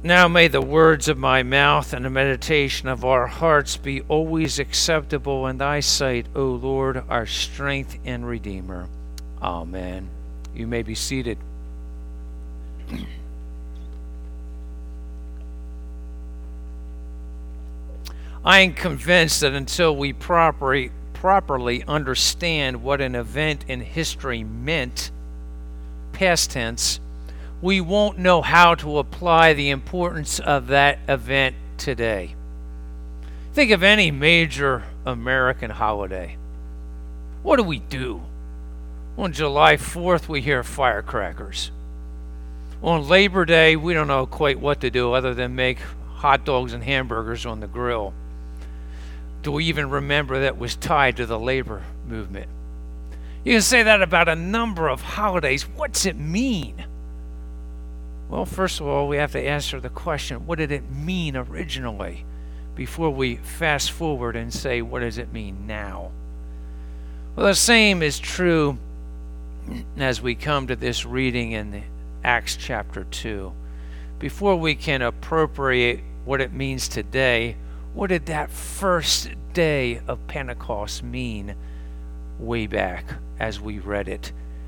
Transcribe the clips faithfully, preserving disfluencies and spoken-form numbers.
Now may the words of my mouth and the meditation of our hearts be always acceptable in thy sight, O Lord, our strength and Redeemer. Amen. You may be seated. I am convinced that until we properly, properly understand what an event in history meant, past tense, we won't know how to apply the importance of that event today. Think of any major American holiday. What do we do? On July fourth, we hear firecrackers. On Labor Day, we don't know quite what to do other than make hot dogs and hamburgers on the grill. Do we even remember that was tied to the labor movement? You can say that about a number of holidays. What's it mean? Well, first of all, we have to answer the question, what did it mean originally, before we fast forward and say, what does it mean now? Well, the same is true as we come to this reading in Acts chapter two. Before we can appropriate what it means today, what did that first day of Pentecost mean way back as we read it?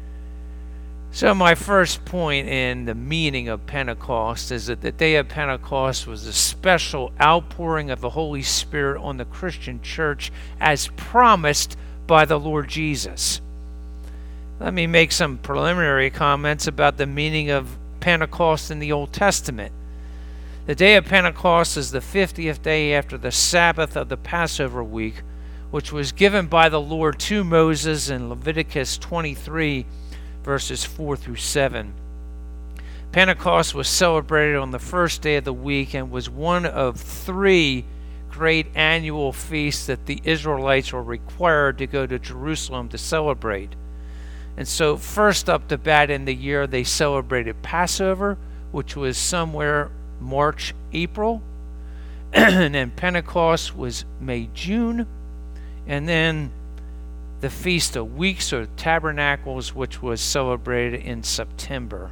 So my first point in the meaning of Pentecost is that the day of Pentecost was a special outpouring of the Holy Spirit on the Christian church as promised by the Lord Jesus. Let me make some preliminary comments about the meaning of Pentecost in the Old Testament. The day of Pentecost is the fiftieth day after the Sabbath of the Passover week, which was given by the Lord to Moses in Leviticus twenty-three, verses four through seven. Pentecost was celebrated on the first day of the week and was one of three great annual feasts that the Israelites were required to go to Jerusalem to celebrate. And so first up to bat in the year, they celebrated Passover, which was somewhere March, April. And then Pentecost was May, June. And then the Feast of Weeks or Tabernacles, which was celebrated in September.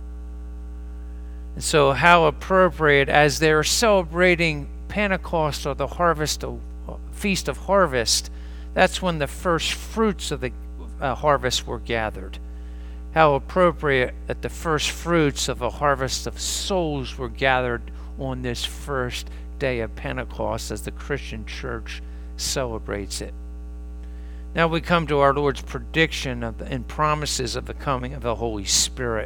And so how appropriate, as they're celebrating Pentecost or the harvest of, Feast of Harvest, that's when the first fruits of the uh, harvest were gathered. How appropriate that the first fruits of a harvest of souls were gathered on this first day of Pentecost as the Christian church celebrates it. Now we come to our Lord's prediction of the, and promises of the coming of the Holy Spirit.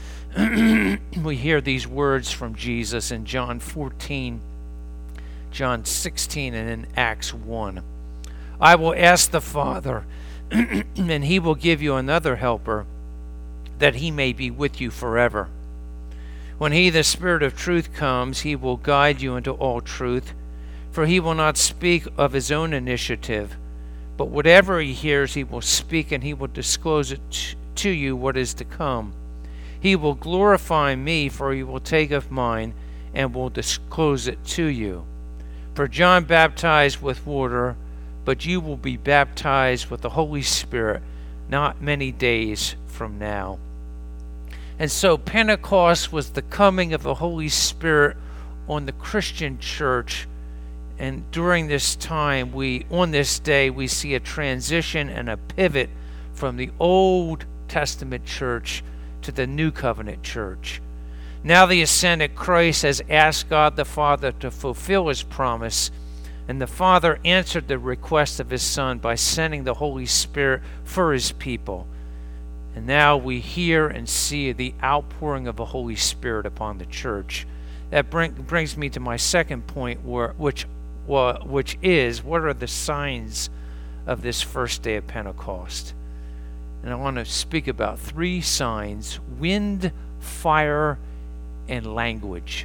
We hear these words from Jesus in John fourteen, John sixteen, and in Acts one. I will ask the Father, and he will give you another helper, that he may be with you forever. When he, the Spirit of truth, comes, he will guide you into all truth, for he will not speak of his own initiative, but whatever he hears, he will speak, and he will disclose it t- to you what is to come. He will glorify me, for he will take of mine, and will disclose it to you. For John baptized with water, but you will be baptized with the Holy Spirit not many days from now. And so Pentecost was the coming of the Holy Spirit on the Christian church. And during this time, we, on this day, we see a transition and a pivot from the Old Testament church to the New Covenant church. Now the ascended Christ has asked God the Father to fulfill his promise, and the Father answered the request of his Son by sending the Holy Spirit for his people. And now we hear and see the outpouring of the Holy Spirit upon the church. That bring, brings me to my second point, where, which Well, which is, what are the signs of this first day of Pentecost? And I want to speak about three signs: wind, fire, and language.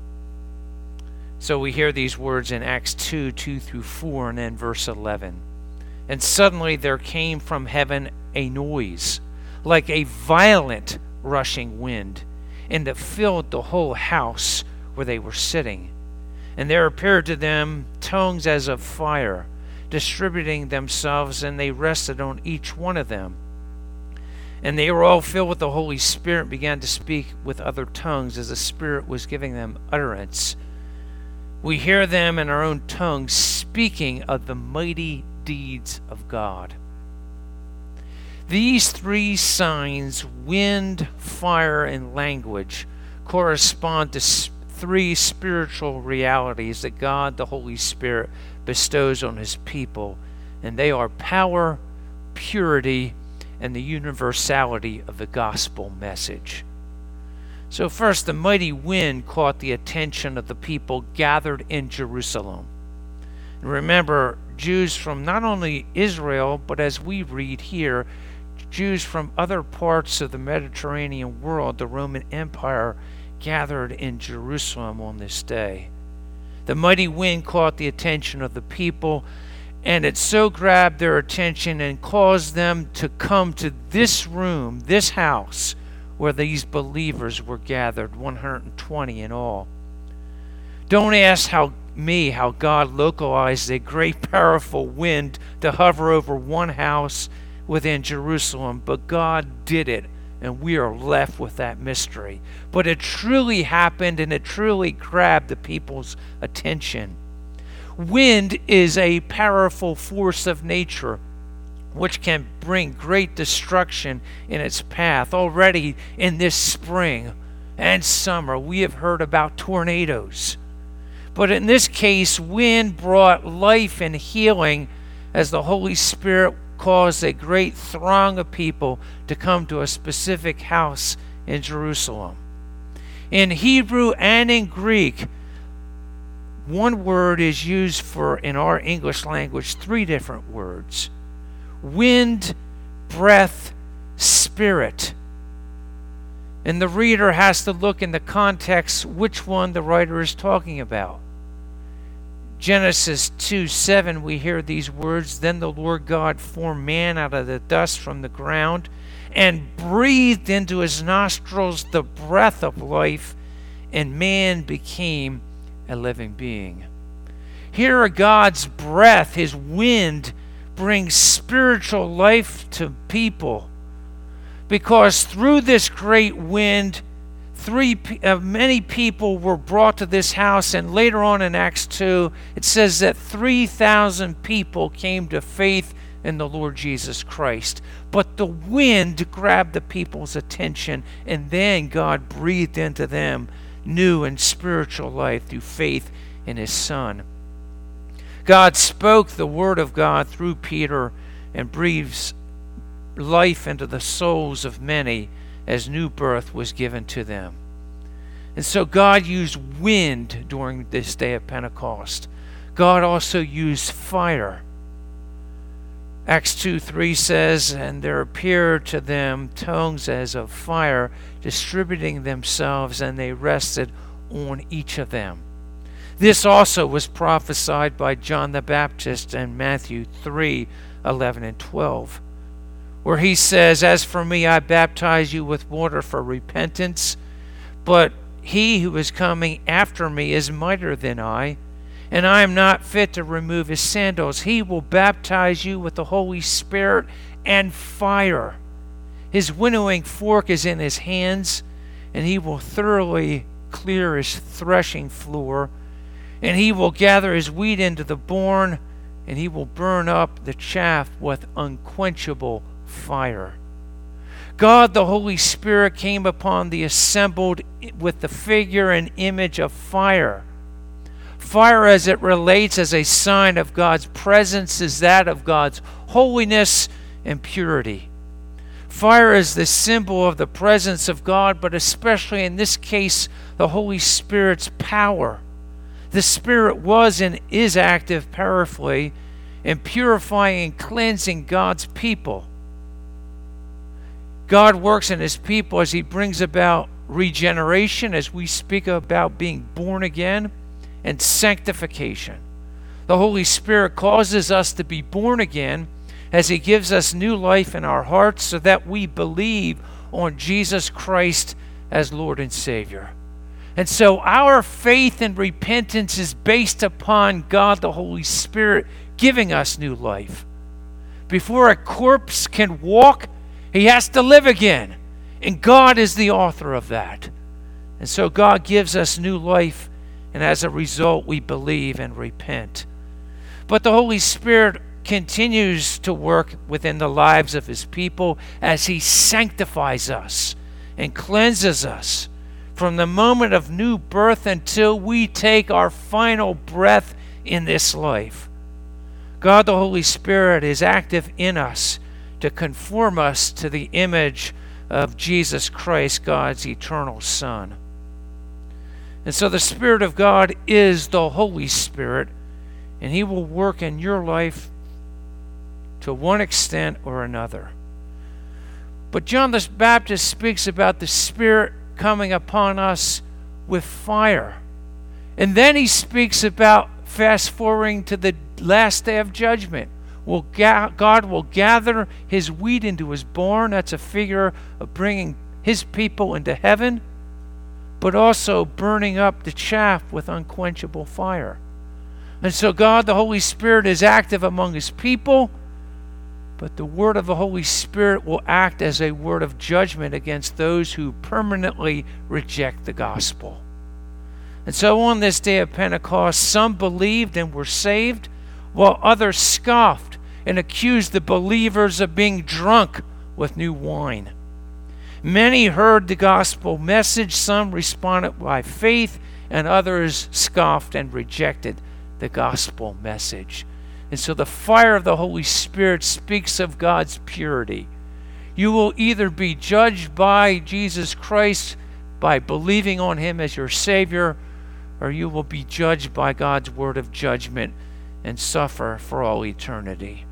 So we hear these words in Acts two, two through four, and then verse eleven. And suddenly there came from heaven a noise, like a violent rushing wind, and it filled the whole house where they were sitting. And there appeared to them tongues as of fire, distributing themselves, and they rested on each one of them. And they were all filled with the Holy Spirit and began to speak with other tongues as the Spirit was giving them utterance. We hear them in our own tongues speaking of the mighty deeds of God. These three signs, wind, fire, and language, correspond to three spiritual realities that God, the Holy Spirit, bestows on His people, and they are power, purity, and the universality of the gospel message. So first, the mighty wind caught the attention of the people gathered in Jerusalem. And remember, Jews from not only Israel, but as we read here, Jews from other parts of the Mediterranean world, the Roman Empire, gathered in Jerusalem on this day. The mighty wind caught the attention of the people, and it so grabbed their attention and caused them to come to this room, this house, where these believers were gathered, one hundred twenty in all. Don't ask how me how God localized a great powerful wind to hover over one house within Jerusalem, but God did it, and we are left with that mystery. But it truly happened, and it truly grabbed the people's attention. Wind is a powerful force of nature which can bring great destruction in its path. Already in this spring and summer, we have heard about tornadoes. But in this case, wind brought life and healing as the Holy Spirit caused a great throng of people to come to a specific house in Jerusalem. In Hebrew and in Greek, one word is used for, in our English language, three different words. Wind, breath, spirit. And the reader has to look in the context which one the writer is talking about. Genesis two seven, we hear these words, "Then the Lord God formed man out of the dust from the ground and breathed into his nostrils the breath of life, and man became a living being." Here, God's breath, His wind, brings spiritual life to people, because through this great wind, three uh, many people were brought to this house, and later on in Acts two, it says that three thousand people came to faith in the Lord Jesus Christ. But the wind grabbed the people's attention, and then God breathed into them new and spiritual life through faith in His Son. God spoke the Word of God through Peter and breathes life into the souls of many as new birth was given to them. And so God used wind during this day of Pentecost. God also used fire. Acts two three says, "And there appeared to them tongues as of fire, distributing themselves, and they rested on each of them." This also was prophesied by John the Baptist in Matthew three eleven and twelve, where he says, "As for me, I baptize you with water for repentance, but he who is coming after me is mightier than I, and I am not fit to remove his sandals. He will baptize you with the Holy Spirit and fire. His winnowing fork is in his hands, and he will thoroughly clear his threshing floor, and he will gather his wheat into the barn, and he will burn up the chaff with unquenchable fire." God, the Holy Spirit, came upon the assembled with the figure and image of fire. Fire, as it relates as a sign of God's presence, is that of God's holiness and purity. Fire is the symbol of the presence of God, but especially in this case, the Holy Spirit's power. The Spirit was and is active powerfully in purifying and cleansing God's people. God works in His people as He brings about regeneration, as we speak about being born again, and sanctification. The Holy Spirit causes us to be born again as He gives us new life in our hearts so that we believe on Jesus Christ as Lord and Savior. And so our faith and repentance is based upon God the Holy Spirit giving us new life. Before a corpse can walk, He has to live again. And God is the author of that. And so God gives us new life, and as a result, we believe and repent. But the Holy Spirit continues to work within the lives of His people as He sanctifies us and cleanses us from the moment of new birth until we take our final breath in this life. God the Holy Spirit is active in us to conform us to the image of Jesus Christ, God's eternal Son. And so the Spirit of God is the Holy Spirit, and He will work in your life to one extent or another. But John the Baptist speaks about the Spirit coming upon us with fire. And then he speaks about fast forwarding to the last day of judgment. Will ga- God will gather His wheat into His barn. That's a figure of bringing His people into heaven, but also burning up the chaff with unquenchable fire. And so God, the Holy Spirit, is active among His people, but the word of the Holy Spirit will act as a word of judgment against those who permanently reject the gospel. And so on this day of Pentecost, some believed and were saved, while others scoffed and accused the believers of being drunk with new wine. Many heard the gospel message, some responded by faith, and others scoffed and rejected the gospel message. And so the fire of the Holy Spirit speaks of God's purity. You will either be judged by Jesus Christ by believing on Him as your Savior, or you will be judged by God's word of judgment and suffer for all eternity.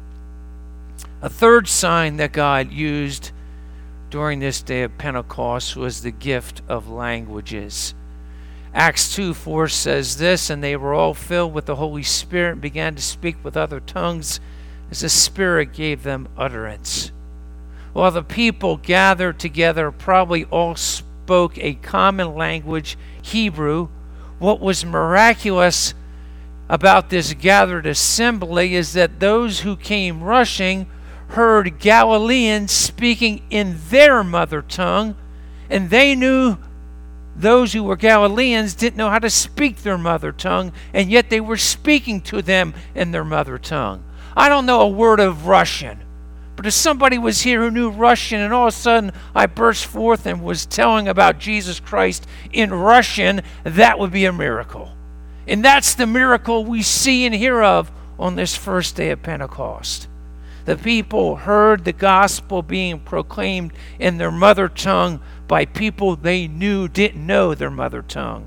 A third sign that God used during this day of Pentecost was the gift of languages. Acts two four says this, and they were all filled with the Holy Spirit and began to speak with other tongues as the Spirit gave them utterance. While the people gathered together, probably all spoke a common language, Hebrew. What was miraculous about this gathered assembly is that those who came rushing heard Galileans speaking in their mother tongue, and they knew those who were Galileans didn't know how to speak their mother tongue, and yet they were speaking to them in their mother tongue. I don't know a word of Russian, but if somebody was here who knew Russian and all of a sudden I burst forth and was telling about Jesus Christ in Russian, that would be a miracle. And that's the miracle we see and hear of on this first day of Pentecost. The people heard the gospel being proclaimed in their mother tongue by people they knew didn't know their mother tongue.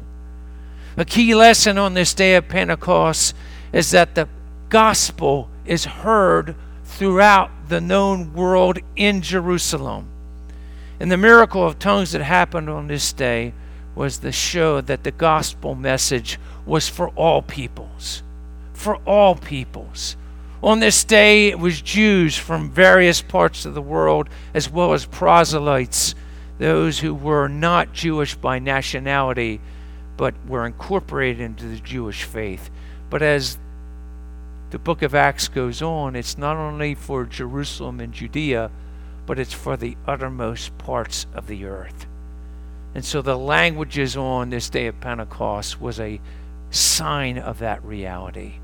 A key lesson on this day of Pentecost is that the gospel is heard throughout the known world in Jerusalem. And the miracle of tongues that happened on this day was to show that the gospel message was for all peoples. For all peoples. On this day, it was Jews from various parts of the world, as well as proselytes, those who were not Jewish by nationality, but were incorporated into the Jewish faith. But as the book of Acts goes on, it's not only for Jerusalem and Judea, but it's for the uttermost parts of the earth. And so the languages on this day of Pentecost was a sign of that reality.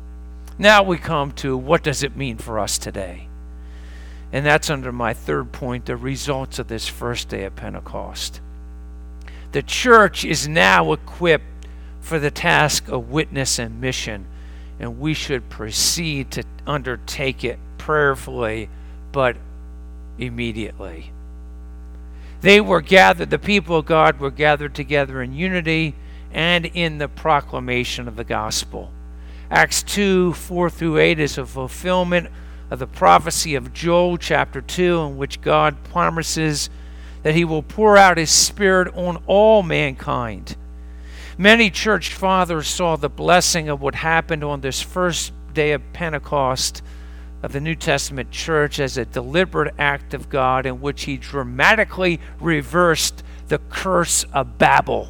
Now we come to what does it mean for us today? And that's under my third point, the results of this first day of Pentecost. The church is now equipped for the task of witness and mission, and we should proceed to undertake it prayerfully, but immediately. They were gathered, the people of God were gathered together in unity and in the proclamation of the gospel. Acts two, four through eight is a fulfillment of the prophecy of Joel chapter two, in which God promises that He will pour out His Spirit on all mankind. Many church fathers saw the blessing of what happened on this first day of Pentecost of the New Testament church as a deliberate act of God in which He dramatically reversed the curse of Babel.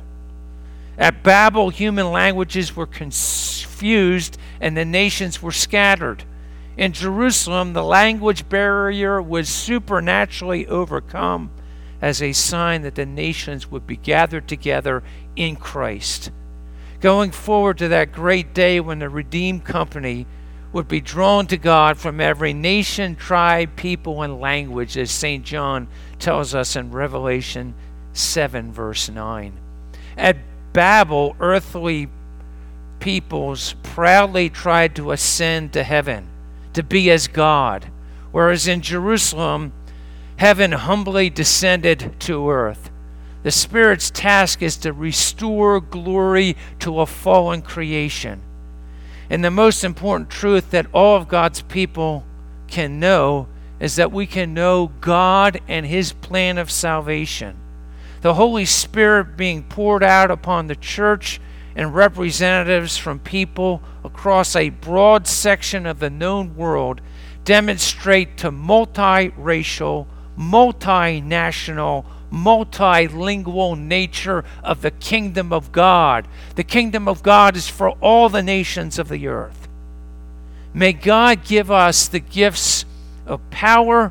At Babel, human languages were confused and the nations were scattered. In Jerusalem, the language barrier was supernaturally overcome as a sign that the nations would be gathered together in Christ. Going forward to that great day when the redeemed company would be drawn to God from every nation, tribe, people, and language, as Saint John tells us in Revelation seven, verse nine. At Babel, earthly peoples proudly tried to ascend to heaven, to be as God, whereas in Jerusalem, heaven humbly descended to earth. The Spirit's task is to restore glory to a fallen creation. And the most important truth that all of God's people can know is that we can know God and His plan of salvation. The Holy Spirit being poured out upon the church and representatives from people across a broad section of the known world demonstrate to multiracial, multinational, multilingual nature of the kingdom of God. The kingdom of God is for all the nations of the earth. May God give us the gifts of power,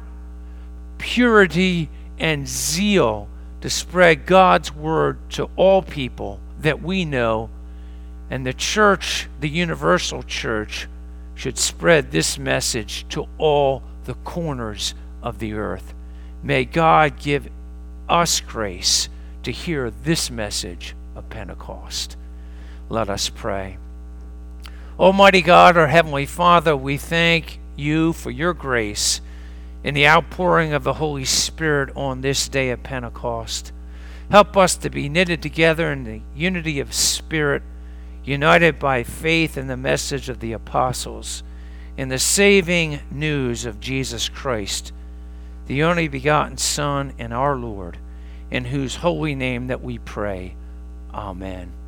purity, and zeal to spread God's word to all people that we know. And the church, the universal church, should spread this message to all the corners of the earth. May God give us grace to hear this message of Pentecost. Let us pray. Almighty God, our Heavenly Father, we thank you for your grace in the outpouring of the Holy Spirit on this day of Pentecost. Help us to be knitted together in the unity of spirit, united by faith in the message of the apostles, in the saving news of Jesus Christ, the only begotten Son and our Lord, in whose holy name that we pray. Amen.